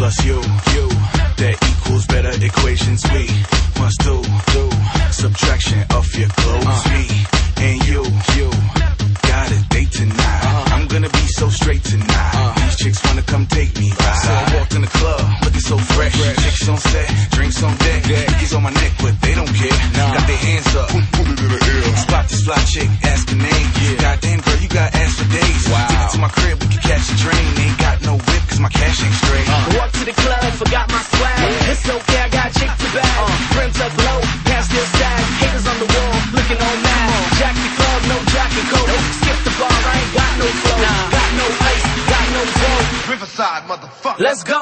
plus you, that equals better equations. We must do subtraction of your clothes. Me and you got a date tonight. I'm gonna be so straight tonight. These chicks wanna come take me ride. So I walk in the club, looking so fresh. Chicks on set, drinks on deck. He's on my neck, but they don't care. Got their hands up, put it in the air. Spot this fly chick, ask her name. Goddamn girl, you got ass for days. Take it to my crib, we can catch a train. Ain't got no whip, cause my cash ain't straight. Walk to the club, forgot my swag. It's okay, I got chicks to bag. Rims up low, past still sag. Haters on the wall, looking all mad. Jack the club, no jacket coat. Skip the bar, I ain't got no flow. Got no ice, got no dough. Riverside, motherfucker. Let's go.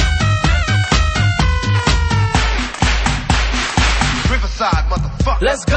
Let's go.